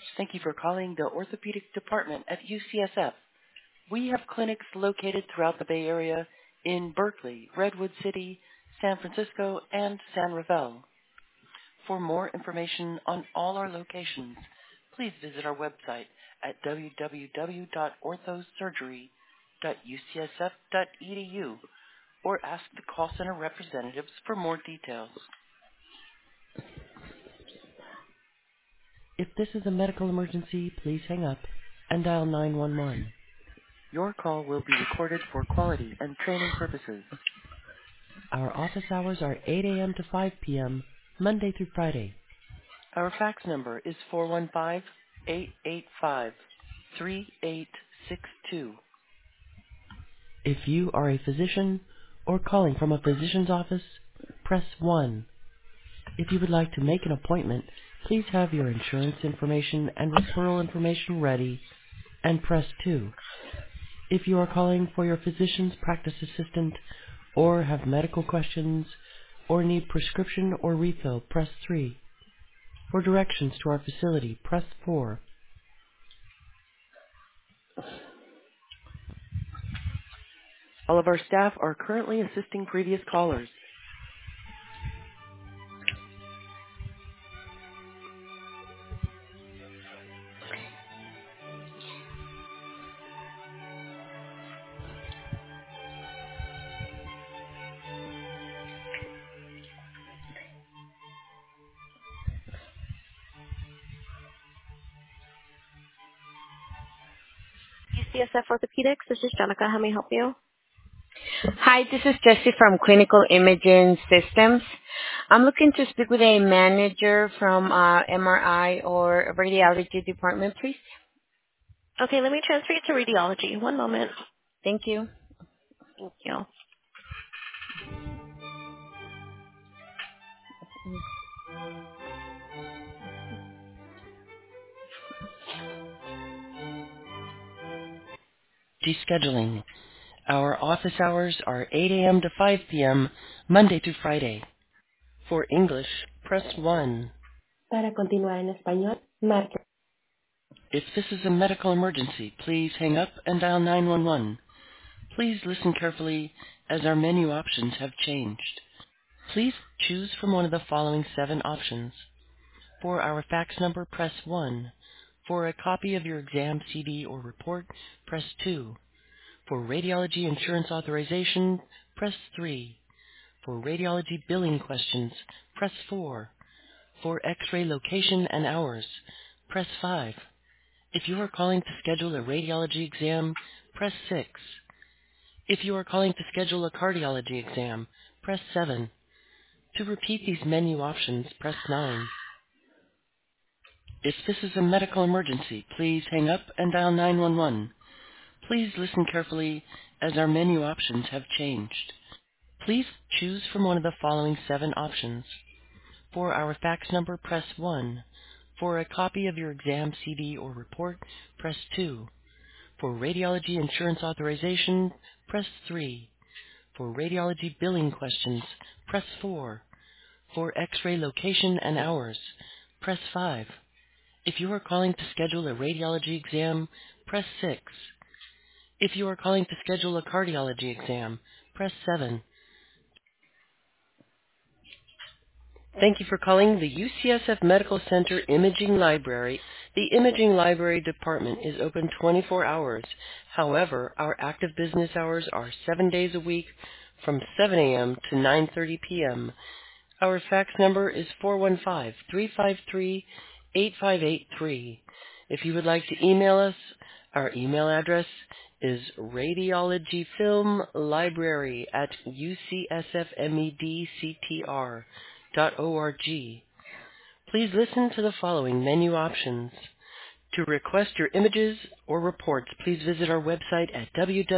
Thank you for calling the Orthopedic Department at UCSF. We have clinics located throughout the Bay Area in Berkeley, Redwood City, San Francisco, and San Rafael. For more information on all our locations, please visit our website at www.orthosurgery.ucsf.edu or ask the call center representatives for more details. If this is a medical emergency, please hang up and dial 911. Your call will be recorded for quality and training purposes. Our office hours are 8 a.m. to 5 p.m., Monday through Friday. Our fax number is 415-885-3862. If you are a physician or calling from a physician's office, press 1. If you would like to make an appointment, please have your insurance information and referral information ready and press 2. If you are calling for your physician's practice assistant or have medical questions or need prescription or refill, press 3. For directions to our facility, press 4. All of our staff are currently assisting previous callers. UCSF Orthopedics, this is Jenica. How may I help you? Hi, this is Jessie from Clinical Imaging Systems. I'm looking to speak with a manager from MRI or radiology department, please. Okay, let me transfer you to radiology. One moment. Thank you. Thank you. Descheduling. Our office hours are 8 a.m. to 5 p.m., Monday through Friday. For English, press 1. Para continuar en español, marque. If this is a medical emergency, please hang up and dial 911. Please listen carefully as our menu options have changed. Please choose from one of the following 7 options. For our fax number, press 1. For a copy of your exam CD or report, press 2. For radiology insurance authorization, press 3. For radiology billing questions, press 4. For X-ray location and hours, press 5. If you are calling to schedule a radiology exam, press 6. If you are calling to schedule a cardiology exam, press 7. To repeat these menu options, press 9. If this is a medical emergency, please hang up and dial 911. Please listen carefully as our menu options have changed. Please choose from one of the following 7 options. For our fax number, press 1. For a copy of your exam CD or report, press 2. For radiology insurance authorization, press 3. For radiology billing questions, press 4. For X-ray location and hours, press 5. If you are calling to schedule a radiology exam, press 6. If you are calling to schedule a cardiology exam, press 7. Thank you for calling the UCSF Medical Center Imaging Library. The Imaging Library Department is open 24 hours. However, our active business hours are 7 days a week from 7 a.m. to 9:30 p.m. Our fax number is 415-353-8583. If you would like to email us, our email address is radiologyfilmlibrary@ucsfmedctr.org. Please listen to the following menu options. To request your images or reports, please visit our website at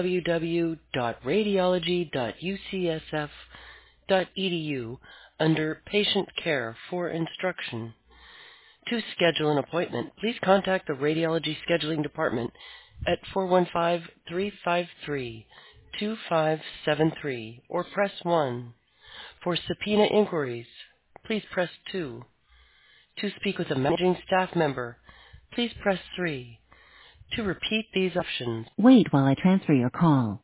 www.radiology.ucsf.edu under Patient Care for instruction. To schedule an appointment, please contact the Radiology Scheduling Department at 415-353-2573 or press 1. For subpoena inquiries, please press 2. To speak with a managing staff member, please press 3. To repeat these options. Wait while I transfer your call.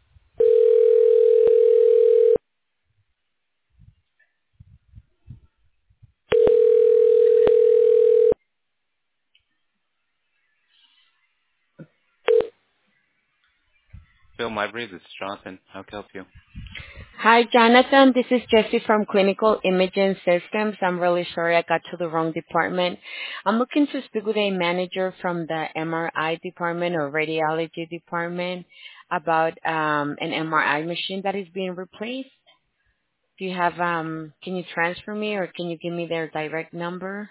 Film Library, this is Jonathan. How can I help you? Hi, Jonathan. This is Jessie from Clinical Imaging Systems. I'm really sorry I got to the wrong department. I'm looking to speak with a manager from the MRI department or radiology department about an MRI machine that is being replaced. Do you have, can you transfer me or can you give me their direct number?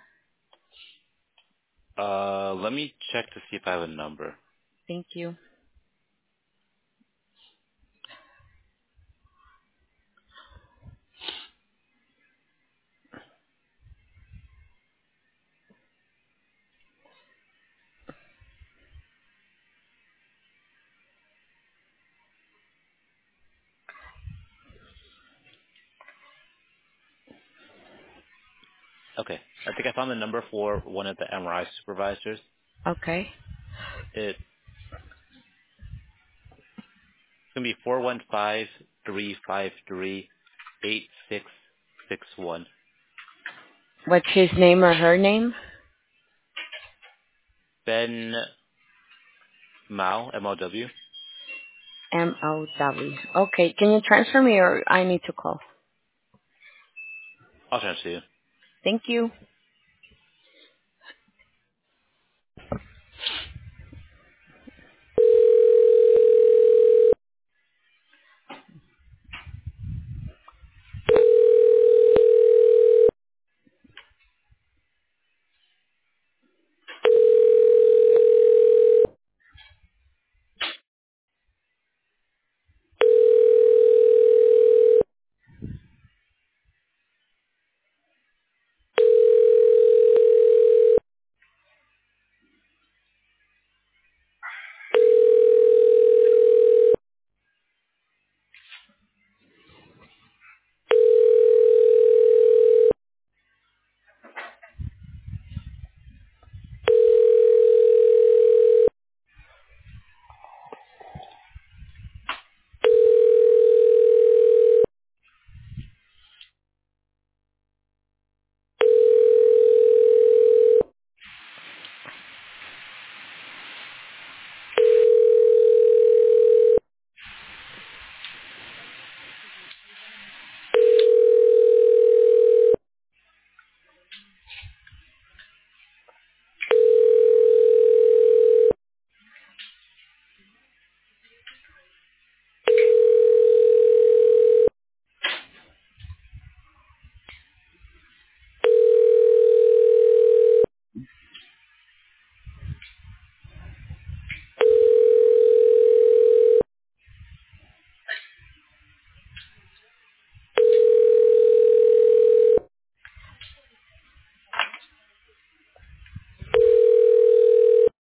Let me check to see if I have a number. Thank you. Okay. I think I found the number for one of the MRI supervisors. Okay. It's going to be 415-353-8661. What's his name or her name? Ben Mao, M-O-W. M-O-W. Okay. Can you transfer me or I need to call? I'll transfer you. Thank you.